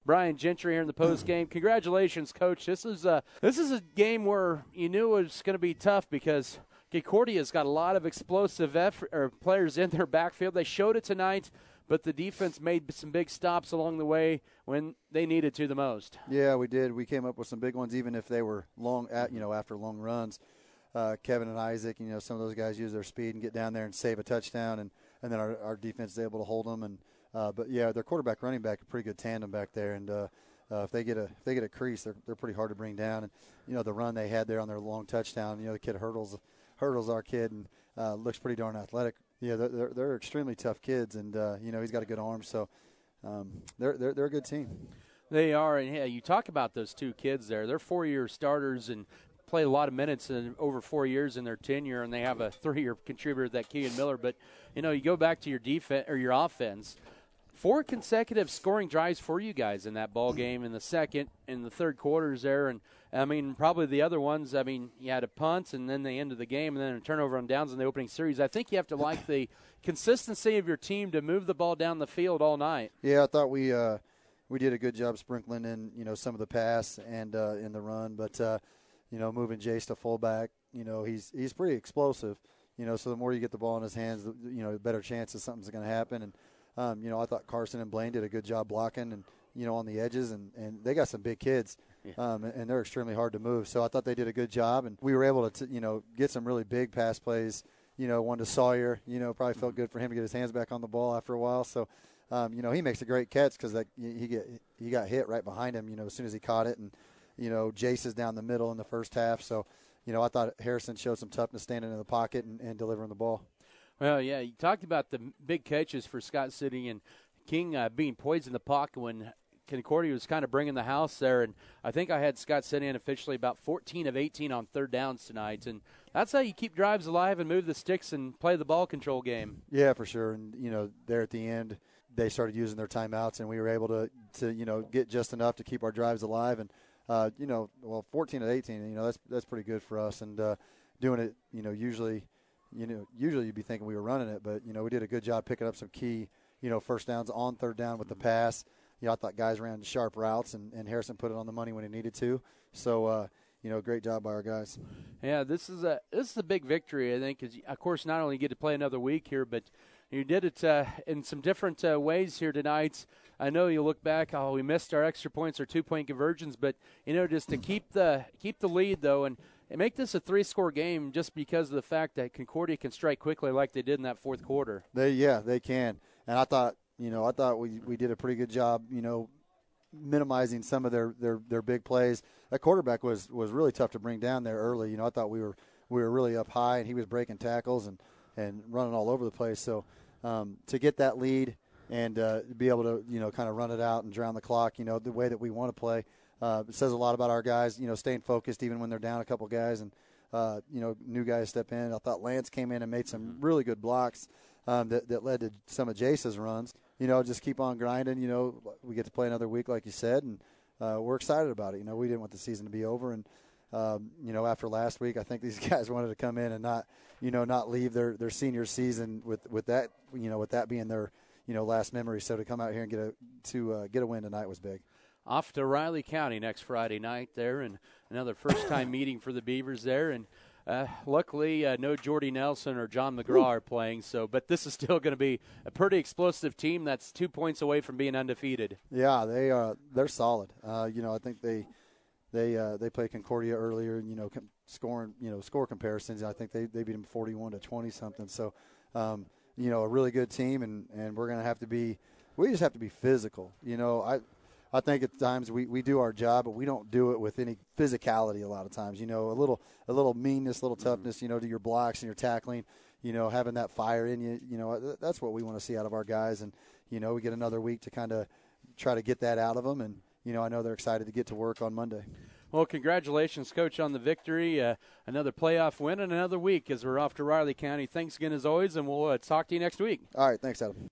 Brian Gentry here in the post game. Congratulations, Coach. This is a game where you knew it was going to be tough because Concordia's got a lot of explosive players in their backfield. They showed it tonight, but the defense made some big stops along the way when they needed to the most. Yeah, we did. We came up with some big ones, even if they were long, after long runs. Kevin and Isaac, some of those guys use their speed and get down there and save a touchdown, and then our defense is able to hold them. And but yeah, their quarterback, running back, a pretty good tandem back there. And if they get a crease, they're pretty hard to bring down. And the run they had there on their long touchdown, the kid hurdles our kid and looks pretty darn athletic. Yeah, they're extremely tough kids, and he's got a good arm, so they're a good team. They are, and yeah, you talk about those two kids there. They're 4-year starters and played a lot of minutes in over 4 years in their tenure, and they have a 3-year contributor, that Keegan Miller. But you go back to your defense or your offense. 4 consecutive scoring drives for you guys in that ball game in the second and the third quarters there. And, I mean, probably the other ones, you had a punt and then the end of the game and then a turnover on downs in the opening series. I think you have to like the consistency of your team to move the ball down the field all night. Yeah, I thought we did a good job sprinkling in, some of the pass and in the run. But, moving Jace to fullback, he's pretty explosive. So the more you get the ball in his hands, the better chances something's going to happen. And, I thought Carson and Blaine did a good job blocking and, on the edges, and they got some big kids, and they're extremely hard to move. So I thought they did a good job, and we were able to, get some really big pass plays, one to Sawyer, probably felt good for him to get his hands back on the ball after a while. So, he makes a great catch because he got hit right behind him, as soon as he caught it. And, Jace is down the middle in the first half. So, I thought Harrison showed some toughness standing in the pocket and delivering the ball. Well, yeah, you talked about the big catches for Scott City and King being poised in the pocket when Concordia was kind of bringing the house there. And I think I had Scott City officially about 14 of 18 on third downs tonight. And that's how you keep drives alive and move the sticks and play the ball control game. Yeah, for sure. And, there at the end, they started using their timeouts, and we were able to get just enough to keep our drives alive. And, 14 of 18, that's pretty good for us. And doing it, usually you'd be thinking we were running it, but, we did a good job picking up some key, first downs on third down with the pass. I thought guys ran sharp routes, and Harrison put it on the money when he needed to. So, great job by our guys. Yeah, this is a big victory, I think, because, of course, not only you get to play another week here, but you did it in some different ways here tonight. I know you look back, we missed our extra points or 2-point conversions, but, just to keep the lead, though, and make this a 3-score game just because of the fact that Concordia can strike quickly like they did in that fourth quarter. They can. And I thought we did a pretty good job, minimizing some of their big plays. That quarterback was really tough to bring down there early. I thought we were really up high, and he was breaking tackles and running all over the place. So to get that lead and be able to, kind of run it out and drown the clock, the way that we want to play, it says a lot about our guys, staying focused even when they're down a couple guys and, new guys step in. I thought Lance came in and made some really good blocks that led to some of Jace's runs. Just keep on grinding. We get to play another week, like you said, and we're excited about it. We didn't want the season to be over. And, after last week, I think these guys wanted to come in and not leave their senior season with that, with that being their, last memory. So to come out here and get a win tonight was big. Off to Riley County next Friday night there, and another first-time meeting for the Beavers there. And luckily, no Jordy Nelson or John McGraw are playing. But this is still going to be a pretty explosive team that's 2 points away from being undefeated. Yeah, they're solid. I think they played Concordia earlier, score comparisons. I think they beat them 41-20 something. So, a really good team, and we're going to have to be. We just have to be physical. I think at times we do our job, but we don't do it with any physicality a lot of times. A little meanness, a little toughness, to your blocks and your tackling, having that fire in you. That's what we want to see out of our guys. And, we get another week to kind of try to get that out of them. And, I know they're excited to get to work on Monday. Well, congratulations, Coach, on the victory. Another playoff win and another week as we're off to Riley County. Thanks again, as always, and we'll talk to you next week. All right. Thanks, Adam.